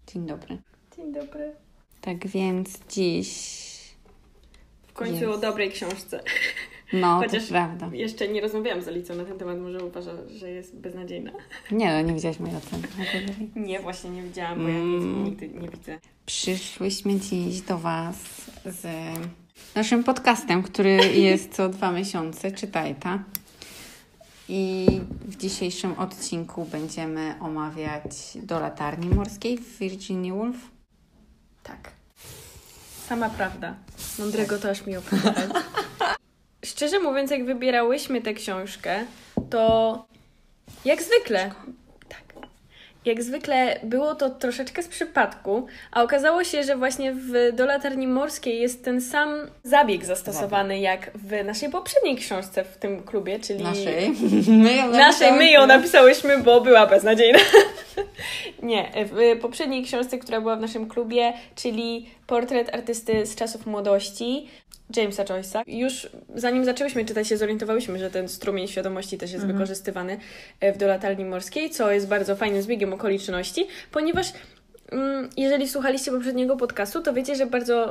Dzień dobry. Dzień dobry. Tak więc dziś... W końcu o dobrej książce. No, Chociaż to prawda. jeszcze nie rozmawiałam z Alicją na ten temat, może uważa, że jest beznadziejna. Nie widziałaś mojej oceny. Nie, właśnie nie widziałam, bo ja nic nigdy nie widzę. Przyszłyśmy dziś do Was z naszym podcastem, który jest co 2 miesiące, czytaj ta. I w dzisiejszym odcinku będziemy omawiać Do latarni morskiej w Virginia Woolf. Tak. Sama prawda. Mądrego to aż mi opowiadać. Szczerze mówiąc, jak wybierałyśmy tę książkę, to jak zwykle było to troszeczkę z przypadku, a okazało się, że właśnie do latarni morskiej jest ten sam zabieg zastosowany jak w naszej poprzedniej książce w tym klubie, czyli... My ją napisałyśmy, bo była beznadziejna. Nie, w poprzedniej książce, która była w naszym klubie, czyli Portret artysty z czasów młodości, Jamesa Joyce'a. Już zanim zaczęłyśmy czytać, się zorientowałyśmy, że ten strumień świadomości też jest wykorzystywany w Do latarni morskiej, co jest bardzo fajnym zbiegiem okoliczności, ponieważ jeżeli słuchaliście poprzedniego podcastu, to wiecie, że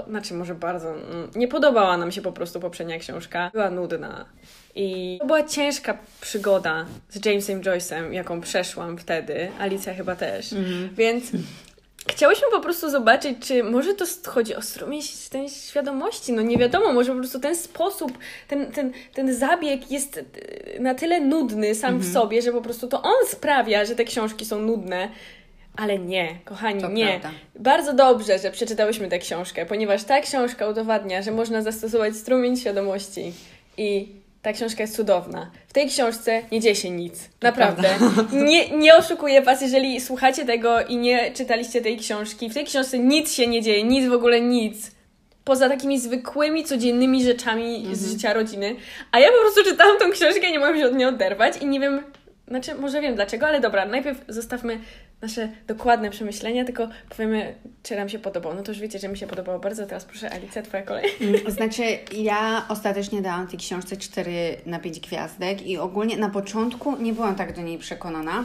nie podobała nam się po prostu poprzednia książka. Była nudna. I to była ciężka przygoda z Jamesem Joyce'em, jaką przeszłam wtedy. Alicja chyba też. Więc chciałyśmy po prostu zobaczyć, czy może to chodzi o strumień tej świadomości. No nie wiadomo, może po prostu ten sposób, ten zabieg jest na tyle nudny sam w sobie, że po prostu to on sprawia, że te książki są nudne. Ale nie, kochani, to nie. Prawda. Bardzo dobrze, że przeczytałyśmy tę książkę, ponieważ ta książka udowadnia, że można zastosować strumień świadomości i ta książka jest cudowna. W tej książce nie dzieje się nic. Naprawdę. Nie oszukuję Was, jeżeli słuchacie tego i nie czytaliście tej książki. W tej książce nic się nie dzieje, nic w ogóle nic. Poza takimi zwykłymi, codziennymi rzeczami z życia rodziny. A ja po prostu czytałam tą książkę i nie mogłam się od niej oderwać i nie wiem, może wiem dlaczego, ale dobra, najpierw zostawmy nasze dokładne przemyślenia, tylko powiemy, czy nam się podobało. No to już wiecie, że mi się podobało bardzo. Teraz proszę, Alicja, twoja kolej. Znaczy, ja ostatecznie dałam tej książce 4 na 5 gwiazdek i ogólnie na początku nie byłam tak do niej przekonana,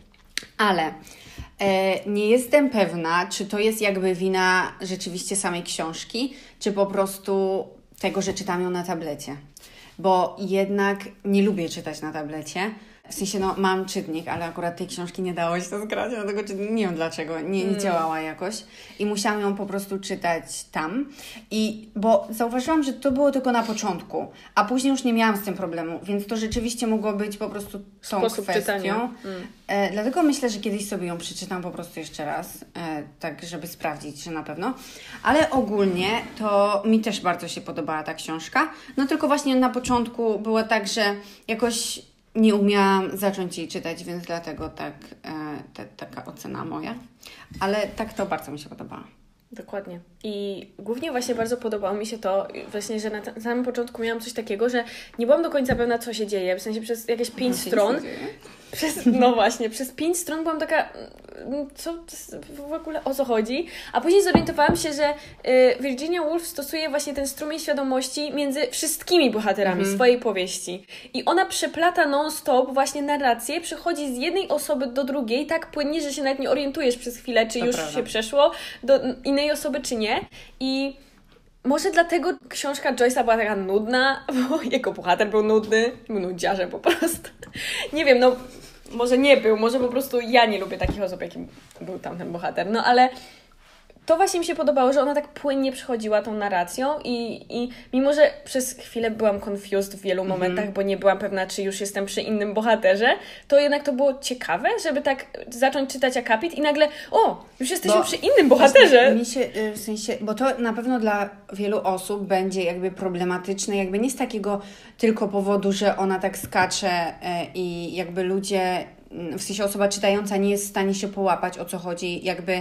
ale nie jestem pewna, czy to jest jakby wina rzeczywiście samej książki, czy po prostu tego, że czytam ją na tablecie. Bo jednak nie lubię czytać na tablecie. W sensie, mam czytnik, ale akurat tej książki nie dało się to zgrać, dlatego nie wiem dlaczego, nie działała jakoś i musiałam ją po prostu czytać tam. Bo zauważyłam, że to było tylko na początku, a później już nie miałam z tym problemu, więc to rzeczywiście mogło być po prostu tą kwestią. Czytania. Dlatego myślę, że kiedyś sobie ją przeczytam po prostu jeszcze raz, tak żeby sprawdzić, czy na pewno. Ale ogólnie to mi też bardzo się podobała ta książka, no tylko właśnie na początku było tak, że jakoś nie umiałam zacząć jej czytać, więc dlatego taka ocena moja. Ale tak to bardzo mi się podobało. Dokładnie. I głównie właśnie bardzo podobało mi się to właśnie, że na samym początku miałam coś takiego, że nie byłam do końca pewna, co się dzieje. W sensie przez jakieś 5 stron. Przez 5 stron byłam taka, co w ogóle o co chodzi? A później zorientowałam się, że Virginia Woolf stosuje właśnie ten strumień świadomości między wszystkimi bohaterami swojej powieści. I ona przeplata non-stop właśnie narrację, przechodzi z jednej osoby do drugiej tak płynnie, że się nawet nie orientujesz przez chwilę, czy to już prawda. Się przeszło do innej osoby, czy nie. I może dlatego książka Joyce'a była taka nudna, bo jego bohater był nudny, był nudziarzem po prostu. Nie wiem, może nie był, może po prostu ja nie lubię takich osób, jakim był tamten bohater, ale to właśnie mi się podobało, że ona tak płynnie przechodziła tą narracją i mimo, że przez chwilę byłam confused w wielu momentach, bo nie byłam pewna, czy już jestem przy innym bohaterze, to jednak to było ciekawe, żeby tak zacząć czytać akapit i nagle, już jesteśmy przy innym bohaterze. Mi się, w sensie, bo to na pewno dla wielu osób będzie jakby problematyczne, jakby nie z takiego tylko powodu, że ona tak skacze i jakby ludzie, w sensie osoba czytająca nie jest w stanie się połapać, o co chodzi, jakby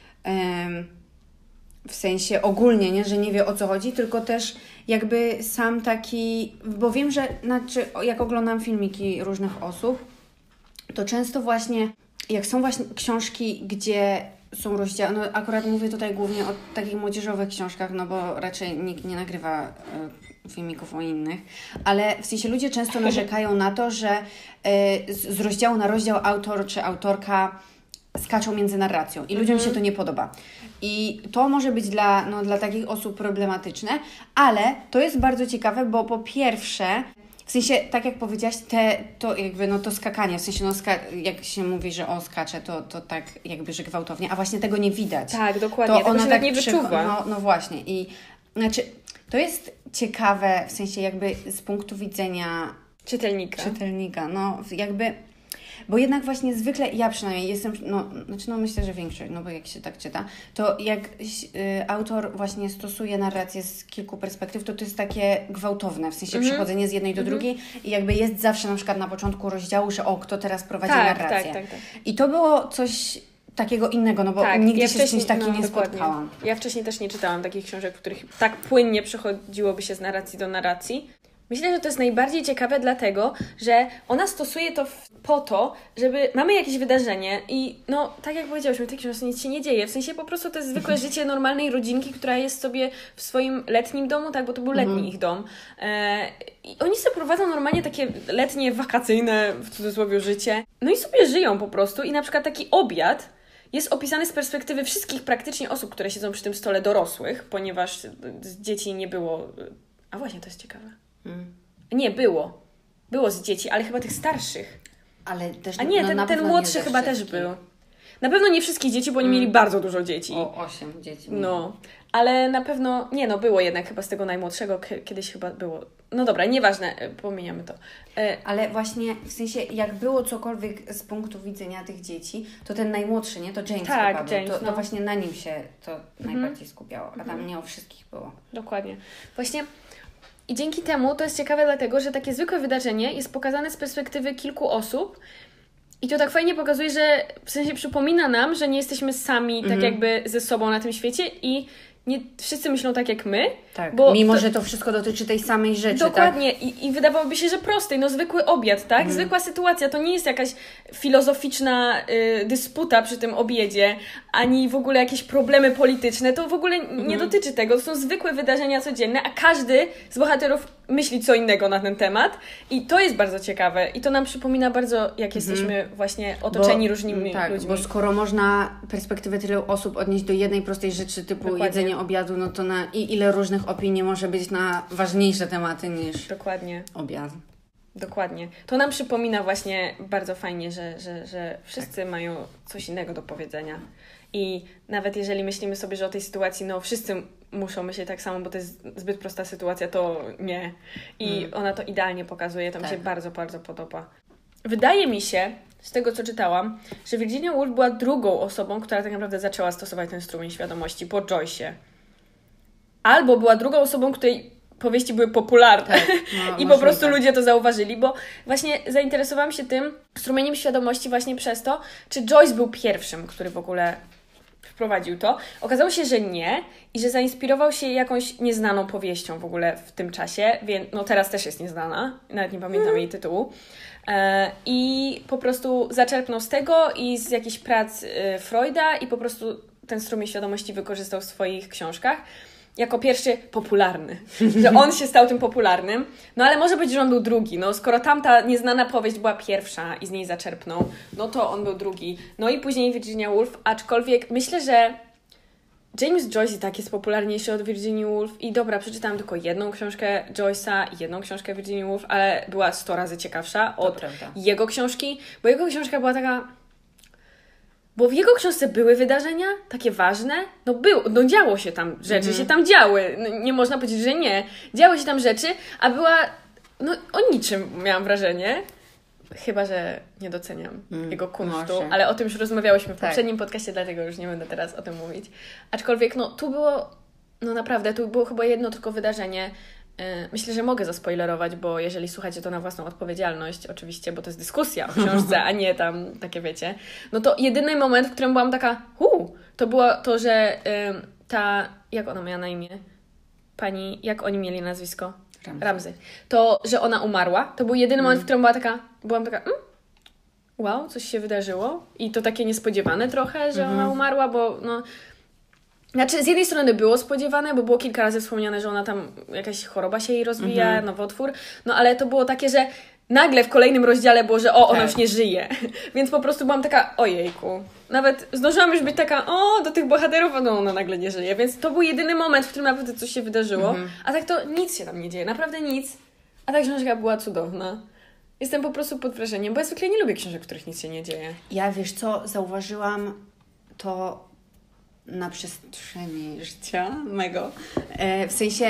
w sensie ogólnie, nie, że nie wie o co chodzi, tylko też jakby sam taki, bo wiem, że jak oglądam filmiki różnych osób, to często właśnie, jak są właśnie książki, gdzie są rozdziały, akurat mówię tutaj głównie o takich młodzieżowych książkach, bo raczej nikt nie nagrywa filmików o innych, ale w sensie ludzie często narzekają na to, że z rozdziału na rozdział autor czy autorka skaczą między narracją i ludziom się to nie podoba. I to może być dla takich osób problematyczne, ale to jest bardzo ciekawe, bo po pierwsze, w sensie, tak jak powiedziałaś, to jakby to skakanie, w sensie jak się mówi, że skacze, to tak jakby, że gwałtownie, a właśnie tego nie widać. Tak, dokładnie, to ona tak nie wyczuwa. No właśnie i znaczy, to jest ciekawe, w sensie jakby z punktu widzenia czytelnika, no jakby, bo jednak właśnie zwykle, ja przynajmniej jestem, myślę, że większość, bo jak się tak czyta, to jak autor właśnie stosuje narrację z kilku perspektyw, to jest takie gwałtowne, w sensie przechodzenie z jednej do drugiej i jakby jest zawsze na przykład na początku rozdziału, że kto teraz prowadzi narrację. Tak. I to było coś takiego innego, bo nigdy się z czymś takim nie spotkałam. Ja wcześniej też nie czytałam takich książek, w których tak płynnie przechodziłoby się z narracji do narracji. Myślę, że to jest najbardziej ciekawe dlatego, że ona stosuje to po to, żeby... Mamy jakieś wydarzenie i tak jak powiedziałyśmy, w tej książce nic się nie dzieje. W sensie po prostu to jest zwykłe życie normalnej rodzinki, która jest sobie w swoim letnim domu, tak, bo to był letni ich dom. I oni sobie prowadzą normalnie takie letnie, wakacyjne, w cudzysłowie, życie. No i sobie żyją po prostu i na przykład taki obiad jest opisany z perspektywy wszystkich praktycznie osób, które siedzą przy tym stole dorosłych, ponieważ z dzieci nie było... A właśnie, to jest ciekawe. Nie, było. Było z dzieci, ale chyba tych starszych. Ale też ten młodszy chyba też był. Na pewno nie wszystkich dzieci, bo oni mieli bardzo dużo dzieci. 8 dzieci. Ale na pewno, było jednak chyba z tego najmłodszego, kiedyś chyba było. No dobra, nieważne, pomijamy to. Ale właśnie, w sensie, jak było cokolwiek z punktu widzenia tych dzieci, to ten najmłodszy, nie? To James chyba był. James, to właśnie na nim się to najbardziej skupiało, a tam nie o wszystkich było. Dokładnie. Właśnie... I dzięki temu to jest ciekawe dlatego, że takie zwykłe wydarzenie jest pokazane z perspektywy kilku osób i to tak fajnie pokazuje, że w sensie przypomina nam, że nie jesteśmy sami tak jakby ze sobą na tym świecie i nie wszyscy myślą tak jak my. Tak, mimo że to wszystko dotyczy tej samej rzeczy. Dokładnie. Tak? I wydawałoby się, że prostej. Zwykły obiad, tak? Zwykła sytuacja. To nie jest jakaś filozoficzna dysputa przy tym obiedzie, ani w ogóle jakieś problemy polityczne. To w ogóle nie dotyczy tego. To są zwykłe wydarzenia codzienne, a każdy z bohaterów myśli co innego na ten temat. I to jest bardzo ciekawe. I to nam przypomina bardzo, jak jesteśmy właśnie otoczeni różnymi ludźmi. Bo skoro można perspektywę tylu osób odnieść do jednej prostej rzeczy typu jedzenie obiadu, no to ile różnych opinii może być na ważniejsze tematy niż obiad. Dokładnie. To nam przypomina właśnie bardzo fajnie, że wszyscy mają coś innego do powiedzenia. I nawet jeżeli myślimy sobie, że o tej sytuacji, wszyscy muszą myśleć tak samo, bo to jest zbyt prosta sytuacja, to nie. I ona to idealnie pokazuje. To mi się bardzo, bardzo podoba. Wydaje mi się, z tego co czytałam, że Virginia Woolf była drugą osobą, która tak naprawdę zaczęła stosować ten strumień świadomości po Joyce'ie. Albo była drugą osobą, której powieści były popularne i po prostu ludzie to zauważyli, bo właśnie zainteresowałam się tym strumieniem świadomości właśnie przez to, czy Joyce był pierwszym, który w ogóle wprowadził to. Okazało się, że nie i że zainspirował się jakąś nieznaną powieścią w ogóle w tym czasie, więc teraz też jest nieznana, nawet nie pamiętam jej tytułu. I po prostu zaczerpnął z tego i z jakichś prac Freuda i po prostu ten strumień świadomości wykorzystał w swoich książkach jako pierwszy popularny, że on się stał tym popularnym, ale może być, że on był drugi, skoro tamta nieznana powieść była pierwsza i z niej zaczerpnął, to on był drugi, i później Virginia Woolf, aczkolwiek myślę, że James Joyce i tak jest popularniejszy od Virginia Woolf i dobra, przeczytałam tylko jedną książkę Joyce'a i jedną książkę Virginia Woolf, ale była 100 razy ciekawsza od jego książki, bo jego książka była taka... Bo w jego książce były wydarzenia takie ważne, działo się tam rzeczy, się tam działy, nie można powiedzieć, że nie. Działy się tam rzeczy, a była, o niczym miałam wrażenie. Chyba że nie doceniam jego kunsztu, ale o tym już rozmawiałyśmy w poprzednim podcaście, dlatego już nie będę teraz o tym mówić. Aczkolwiek, tu było, naprawdę, tu było chyba jedno tylko wydarzenie. Myślę, że mogę zaspoilerować, bo jeżeli słuchacie to na własną odpowiedzialność, oczywiście, bo to jest dyskusja o książce, a nie tam takie wiecie, to jedyny moment, w którym byłam taka, to było to, że jak ona miała na imię? Pani, jak oni mieli nazwisko? Ramsey. To, że ona umarła, to był jedyny moment, w którym byłam taka, wow, coś się wydarzyło i to takie niespodziewane trochę, że ona umarła, bo Znaczy, z jednej strony było spodziewane, bo było kilka razy wspomniane, że ona tam, jakaś choroba się jej rozwija, nowotwór, ale to było takie, że nagle w kolejnym rozdziale było, że ona już nie żyje. Więc po prostu byłam taka, ojejku. Nawet zdążyłam już być taka, do tych bohaterów, a ona nagle nie żyje. Więc to był jedyny moment, w którym naprawdę coś się wydarzyło. A tak to nic się tam nie dzieje, naprawdę nic. A ta książka była cudowna. Jestem po prostu pod wrażeniem, bo ja zwykle nie lubię książek, w których nic się nie dzieje. Ja, wiesz co, zauważyłam to na przestrzeni życia mego. W sensie,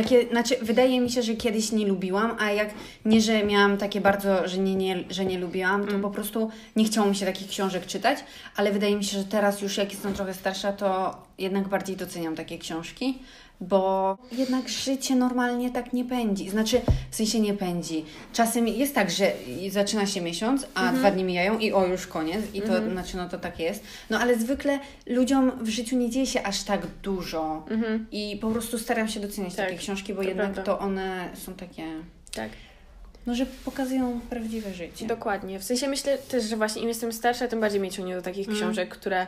wydaje mi się, że kiedyś nie lubiłam, a jak nie, że miałam takie bardzo, że nie lubiłam, to po prostu nie chciało mi się takich książek czytać, ale wydaje mi się, że teraz już jak jestem trochę starsza, to jednak bardziej doceniam takie książki, bo jednak życie normalnie tak nie pędzi. Znaczy, w sensie nie pędzi. Czasem jest tak, że zaczyna się miesiąc, a 2 dni mijają i już koniec. I to, to tak jest. No ale zwykle ludziom w życiu nie dzieje się aż tak dużo. I po prostu staram się doceniać takie książki, bo jednak prawda. To one są takie... Tak. No, że pokazują prawdziwe życie. Dokładnie. W sensie myślę też, że właśnie im jestem starsza, tym bardziej mnie ciągnie do takich książek, które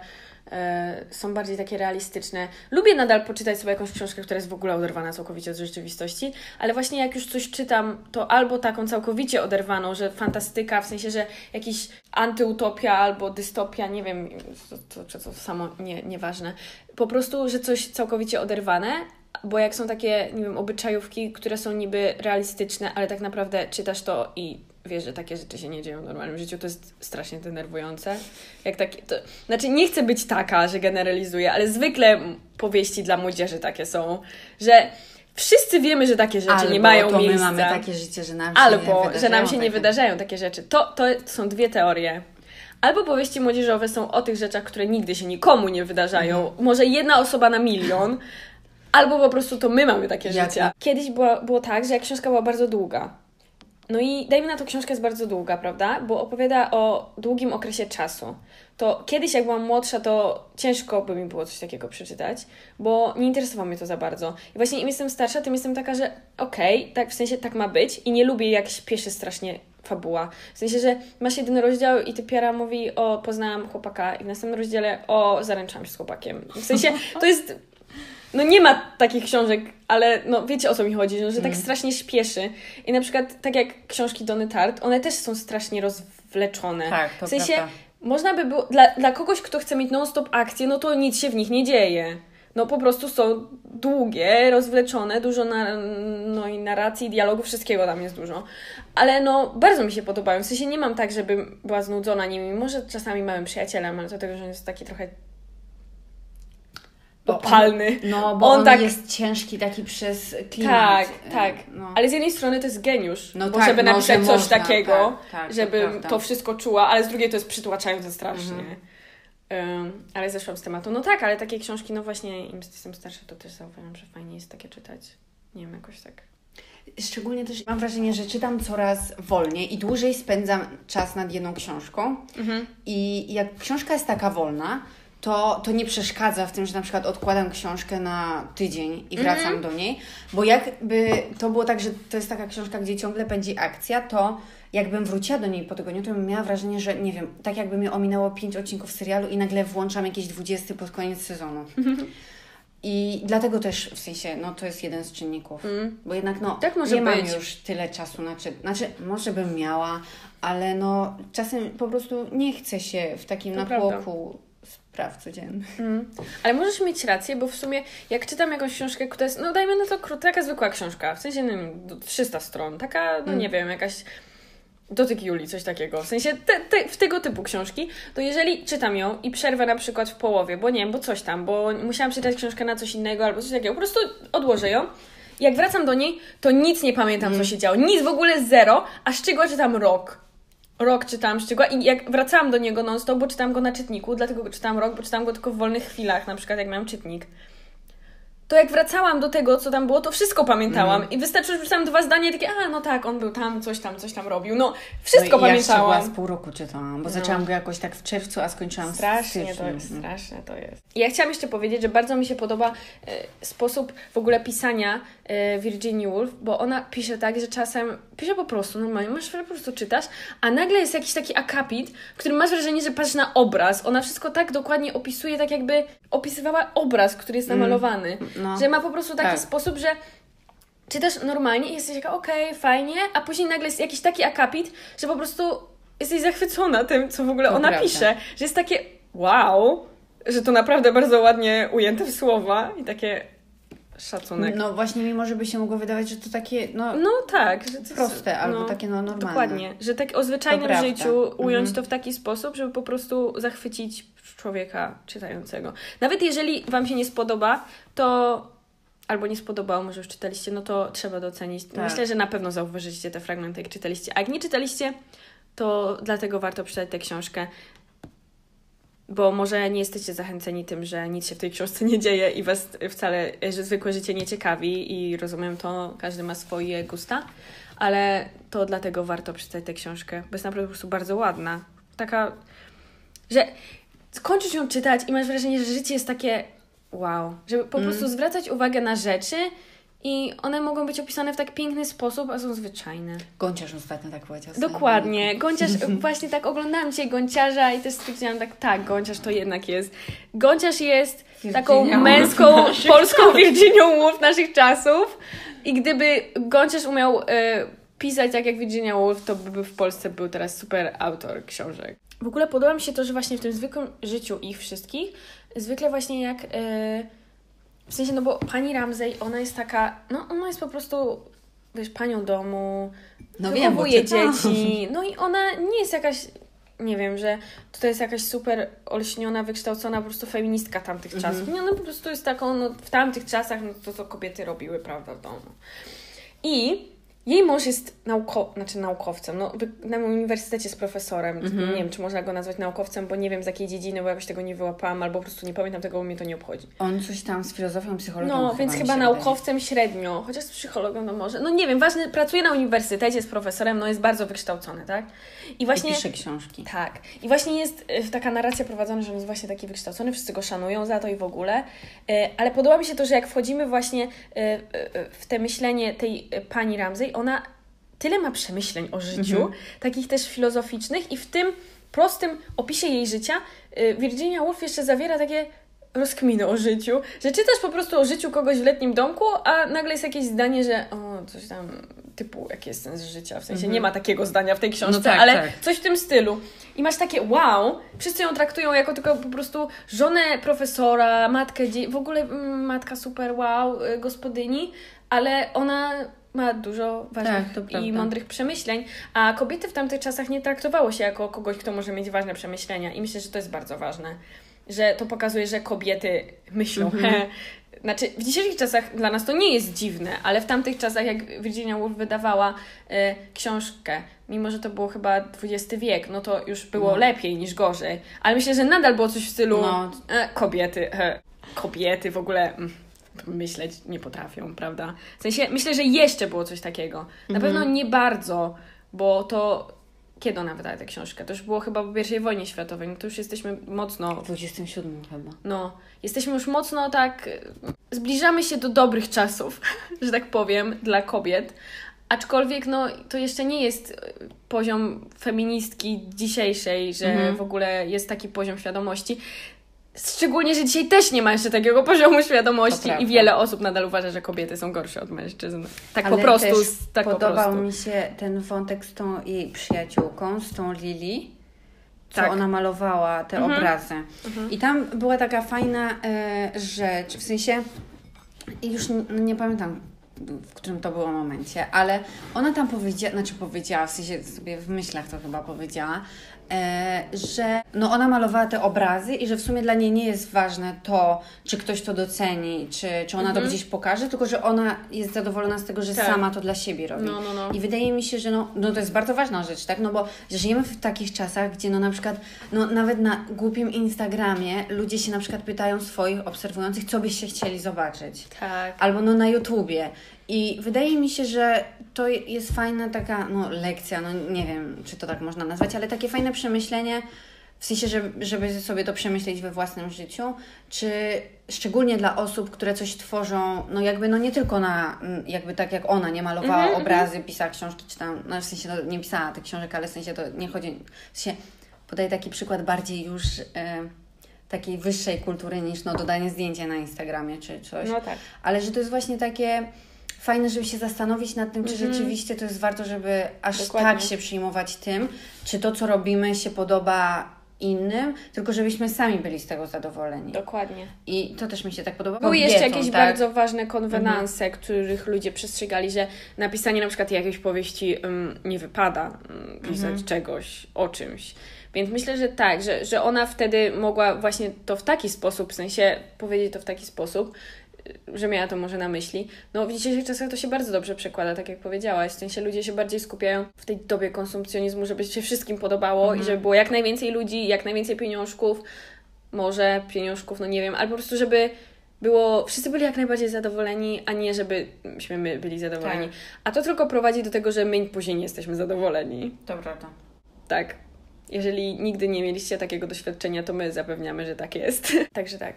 są bardziej takie realistyczne. Lubię nadal poczytać sobie jakąś książkę, która jest w ogóle oderwana całkowicie od rzeczywistości, ale właśnie jak już coś czytam, to albo taką całkowicie oderwaną, że fantastyka, w sensie, że jakiś antyutopia albo dystopia, nie wiem, to samo nieważne. Po prostu, że coś całkowicie oderwane, bo jak są takie, nie wiem, obyczajówki, które są niby realistyczne, ale tak naprawdę czytasz to i wiesz, że takie rzeczy się nie dzieją w normalnym życiu, to jest strasznie denerwujące. Znaczy, nie chcę być taka, że generalizuję, ale zwykle powieści dla młodzieży takie są, że wszyscy wiemy, że takie rzeczy nie mają miejsca. Albo my mamy takie życie, że nam się nie wydarzają takie rzeczy. To są dwie teorie. Albo powieści młodzieżowe są o tych rzeczach, które nigdy się nikomu nie wydarzają. Może 1 osoba na 1 000 000. Albo po prostu to my mamy takie życia. Kiedyś było tak, że książka była bardzo długa. No i dajmy na to, książka jest bardzo długa, prawda? Bo opowiada o długim okresie czasu. To kiedyś, jak byłam młodsza, to ciężko by mi było coś takiego przeczytać, bo nie interesowało mnie to za bardzo. I właśnie im jestem starsza, tym jestem taka, że tak, w sensie tak ma być i nie lubię, jak śpieszy strasznie fabuła. W sensie, że masz 1 rozdział i typiara mówi poznałam chłopaka i w następnym rozdziale zaręczałam się z chłopakiem. W sensie, to jest... No nie ma takich książek, ale wiecie, o co mi chodzi, że tak strasznie śpieszy. I na przykład, tak jak książki Donny Tart, one też są strasznie rozwleczone. Tak, to w sensie, prawda. można by było, dla kogoś, kto chce mieć non-stop akcję, no to nic się w nich nie dzieje. No po prostu są długie, rozwleczone, dużo i narracji, dialogu, wszystkiego tam jest dużo. Ale bardzo mi się podobają. W sensie nie mam tak, żebym była znudzona nimi. Może czasami małym przyjacielem, ale dlatego, że on jest taki trochę opalny. Bo on tak jest ciężki taki przez klimat. Tak. Ale z jednej strony to jest geniusz, bo tak, żeby napisać coś takiego, tak, żebym to wszystko czuła, ale z drugiej to jest przytłaczające strasznie. Ale zeszłam z tematu. Ale takie książki, właśnie im jestem starsza, to też zauważam, że fajnie jest takie czytać. Nie wiem, jakoś tak. Szczególnie też mam wrażenie, że czytam coraz wolniej i dłużej spędzam czas nad jedną książką. I jak książka jest taka wolna, to nie przeszkadza w tym, że na przykład odkładam książkę na tydzień i wracam do niej, bo jakby to było tak, że to jest taka książka, gdzie ciągle pędzi akcja, to jakbym wróciła do niej po tygodniu, to bym miała wrażenie, że nie wiem, tak jakby mnie ominęło 5 odcinków serialu i nagle włączam jakieś 20 pod koniec sezonu. I dlatego też, w sensie, to jest jeden z czynników, bo jednak tak może nie być. mam już tyle czasu znaczy, może bym miała, ale czasem po prostu nie chce się w takim natłoku spraw codziennych. Ale możesz mieć rację, bo w sumie jak czytam jakąś książkę, która jest, dajmy na to taka zwykła książka, w sensie 300 stron, taka, nie wiem, jakaś Dotyk Julii, coś takiego. W sensie w tego typu książki, to jeżeli czytam ją i przerwę na przykład w połowie, bo coś tam, bo musiałam czytać książkę na coś innego albo coś takiego, po prostu odłożę ją. Jak wracam do niej, to nic nie pamiętam, co się działo. Nic w ogóle, zero, a Szczygła czytam rok. Rok czytałam Szczygła i jak wracałam do niego non-stop, bo czytałam go na czytniku, dlatego go czytałam rok, bo czytałam go tylko w wolnych chwilach, na przykład jak miałam czytnik. To jak wracałam do tego, co tam było, to wszystko pamiętałam. I wystarczy, że przeczytałam 2 zdania i takie, on był tam, coś tam robił. Wszystko pamiętałam. Ja z pół roku czytałam, bo zaczęłam go jakoś tak w czerwcu, a skończyłam strasznie to jest. I ja chciałam jeszcze powiedzieć, że bardzo mi się podoba sposób w ogóle pisania Virginia Woolf, bo ona pisze tak, że czasem pisze po prostu normalnie, po prostu czytasz, a nagle jest jakiś taki akapit, w którym masz wrażenie, że patrzysz na obraz. Ona wszystko tak dokładnie opisuje, tak jakby opisywała obraz, który jest namalowany. Że ma po prostu taki sposób, że czytasz normalnie i jesteś taka okej, fajnie, a później nagle jest jakiś taki akapit, że po prostu jesteś zachwycona tym, co w ogóle ona pisze. Że jest takie wow, że to naprawdę bardzo ładnie ujęte w słowa i takie szacunek. No właśnie, mimo że by się mogło wydawać, że to takie, no tak, że to proste albo takie normalne. Dokładnie, że tak o zwyczajnym życiu ująć to w taki sposób, żeby po prostu zachwycić człowieka czytającego. Nawet jeżeli Wam się nie spodoba, to albo nie spodobało, może już czytaliście, no to trzeba docenić. Tak. Myślę, że na pewno zauważycie te fragmenty, jak czytaliście. A jak nie czytaliście, to dlatego warto przeczytać tę książkę. Bo może nie jesteście zachęceni tym, że nic się w tej książce nie dzieje i Was wcale, że zwykłe życie nie ciekawi i rozumiem to, każdy ma swoje gusta, ale to dlatego warto przeczytać tę książkę, bo jest naprawdę po prostu bardzo ładna. Taka, że skończysz ją czytać i masz wrażenie, że życie jest takie wow, żeby po prostu zwracać uwagę na rzeczy i one mogą być opisane w tak piękny sposób, a są zwyczajne. Gąciarz ostatnio tak powiedział. Dokładnie. Gąciarz, właśnie tak oglądałam dzisiaj Gąciarza i też stwierdziłam tak, Gąciarz to jednak jest. Gąciarz jest taką męską, polską Virginią Woolf naszych czasów i gdyby Gąciarz umiał pisać tak jak Virginia Woolf, to by w Polsce był teraz super autor książek. W ogóle podoba mi się to, że właśnie w tym zwykłym życiu ich wszystkich, zwykle właśnie jak... w sensie, no bo pani Ramsay, ona jest taka, no ona jest po prostu, wiesz, panią domu, wychowuje dzieci, no i ona nie jest jakaś, nie wiem, że to jest jakaś super olśniona, wykształcona po prostu feministka tamtych czasów. Nie, ona po prostu jest taką, no w tamtych czasach, no to co kobiety robiły, prawda, w domu. I jej mąż jest naukowcem, no na uniwersytecie jest profesorem, nie wiem, czy można go nazwać naukowcem, bo nie wiem z jakiej dziedziny, bo jakoś tego nie wyłapałam, albo po prostu nie pamiętam tego, bo mnie to nie obchodzi. On coś tam z filozofią, psychologią. No, więc chyba naukowcem średnio, chociaż z psychologą no może, no nie wiem, ważne, pracuje na uniwersytecie, jest profesorem, no jest bardzo wykształcony, tak? I pisze książki. Tak. I właśnie jest taka narracja prowadzona, że on jest właśnie taki wykształcony, wszyscy go szanują za to i w ogóle, ale podoba mi się to, że jak wchodzimy właśnie w te myślenie tej pani Ramsay, ona tyle ma przemyśleń o życiu, takich też filozoficznych i w tym prostym opisie jej życia Virginia Woolf jeszcze zawiera takie rozkminy o życiu, że czytasz po prostu o życiu kogoś w letnim domku, a nagle jest jakieś zdanie, że coś tam typu, jaki jest sens życia, w sensie nie ma takiego zdania w tej książce, no tak, ale coś w tym stylu. I masz takie wow, wszyscy ją traktują jako tylko po prostu żonę profesora, matkę, w ogóle matka super wow, gospodyni, ale ona ma dużo ważnych i mądrych przemyśleń, a kobiety w tamtych czasach nie traktowało się jako kogoś, kto może mieć ważne przemyślenia i myślę, że to jest bardzo ważne, że to pokazuje, że kobiety myślą. Znaczy, w dzisiejszych czasach dla nas to nie jest dziwne, ale w tamtych czasach, jak Virginia Woolf wydawała książkę, mimo że to było chyba XX wiek, no to już było lepiej niż gorzej, ale myślę, że nadal było coś w stylu kobiety w ogóle... myśleć nie potrafią, prawda? W sensie, myślę, że jeszcze było coś takiego. Na pewno nie bardzo, bo to... Kiedy ona wydała tę książkę? To już było chyba po I wojnie światowej, no to już jesteśmy mocno... W 27 chyba. No, jesteśmy już mocno tak... Zbliżamy się do dobrych czasów, że tak powiem, dla kobiet. Aczkolwiek, no, to jeszcze nie jest poziom feministki dzisiejszej, że w ogóle jest taki poziom świadomości. Szczególnie, że dzisiaj też nie ma jeszcze takiego poziomu świadomości i wiele osób nadal uważa, że kobiety są gorsze od mężczyzn. Tak ale po prostu. Tak podobał mi się ten wątek z tą jej przyjaciółką, z tą Lily, co ona malowała, te obrazy. I tam była taka fajna rzecz, w sensie, już nie pamiętam, w którym to było momencie, ale ona tam powiedziała, w sensie sobie w myślach to chyba powiedziała, że no ona malowała te obrazy i że w sumie dla niej nie jest ważne to, czy ktoś to doceni, czy ona to gdzieś pokaże, tylko że ona jest zadowolona z tego, że sama to dla siebie robi. No. I wydaje mi się, że no to jest bardzo ważna rzecz, tak? No bo żyjemy w takich czasach, gdzie no na przykład, no nawet na głupim Instagramie ludzie się na przykład pytają swoich obserwujących, co byście chcieli zobaczyć. Tak. Albo no na YouTubie. I wydaje mi się, że to jest fajna taka, lekcja, nie wiem, czy to tak można nazwać, ale takie fajne przemyślenie, w sensie, żeby sobie to przemyśleć we własnym życiu, czy szczególnie dla osób, które coś tworzą, nie tylko jakby tak jak ona, nie malowała obrazy, pisała książki, czy tam, w sensie nie pisała tych książek, ale w sensie to nie chodzi, w sensie podaję taki przykład bardziej już takiej wyższej kultury niż dodanie zdjęcia na Instagramie, czy coś. No tak. Ale że to jest właśnie takie fajne, żeby się zastanowić nad tym, czy rzeczywiście to jest warto, żeby aż tak się przejmować tym, czy to, co robimy, się podoba innym, tylko żebyśmy sami byli z tego zadowoleni. Dokładnie. I to też mi się tak podoba. Były jeszcze jakieś bardzo ważne konwenanse, których ludzie przestrzegali, że napisanie na przykład jakiejś powieści nie wypada pisać czegoś o czymś. Więc myślę, że tak, że ona wtedy mogła właśnie to w taki sposób, w sensie powiedzieć to w taki sposób, że miała to może na myśli. No w dzisiejszych czasach to się bardzo dobrze przekłada, tak jak powiedziałaś. W sensie ludzie się bardziej skupiają w tej dobie konsumpcjonizmu, żeby się wszystkim podobało i żeby było jak najwięcej ludzi, jak najwięcej pieniążków, może pieniążków, no nie wiem, albo po prostu, żeby wszyscy byli jak najbardziej zadowoleni, a nie żebyśmy my byli zadowoleni. Tak. A to tylko prowadzi do tego, że my później nie jesteśmy zadowoleni. To prawda. Tak. Jeżeli nigdy nie mieliście takiego doświadczenia, to my zapewniamy, że tak jest. Także tak.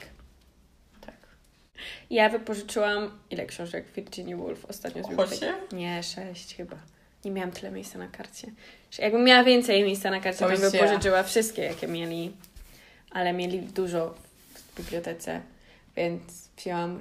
Ja wypożyczyłam ile książek Virginia Woolf ostatnio z biblioteki? Nie, 6 chyba. Nie miałam tyle miejsca na karcie. Jakbym miała więcej miejsca na karcie, to bym wypożyczyła wszystkie, jakie mieli. Ale mieli dużo w bibliotece, więc wzięłam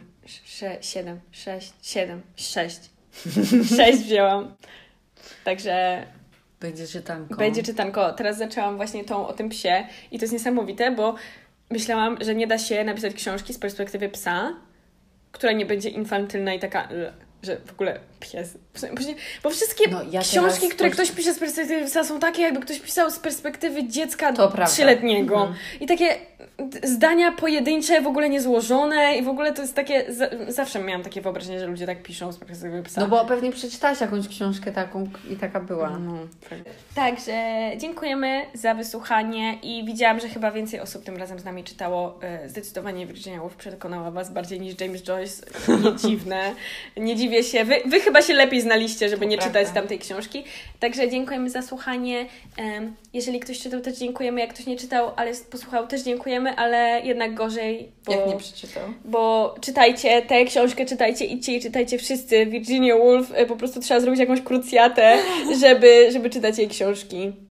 6 wzięłam. Także będzie czytanko. Teraz zaczęłam właśnie o tym psie i to jest niesamowite, bo myślałam, że nie da się napisać książki z perspektywy psa, która nie będzie infantylna i taka, że w ogóle pies. Bo wszystkie książki, które ktoś pisze z perspektywy psa, są takie, jakby ktoś pisał z perspektywy dziecka 3-letniego. I takie zdania pojedyncze, w ogóle niezłożone i w ogóle to jest takie... Zawsze miałam takie wyobrażenie, że ludzie tak piszą z perspektywy psa. No bo pewnie przeczytałaś jakąś książkę taką i taka była. Tak. Także dziękujemy za wysłuchanie i widziałam, że chyba więcej osób tym razem z nami czytało. Zdecydowanie Virginia Woolf przekonała Was bardziej niż James Joyce. Nie dziwne. Nie dziwię się. Wy chyba się lepiej znaliście, żeby nie czytać tamtej książki. Także dziękujemy za słuchanie. Jeżeli ktoś czytał, też dziękujemy. Jak ktoś nie czytał, ale posłuchał, też dziękujemy, ale jednak gorzej. Jak nie przeczytał? Bo czytajcie tę książkę, idźcie i czytajcie wszyscy Virginia Woolf. Po prostu trzeba zrobić jakąś krucjatę, żeby czytać jej książki.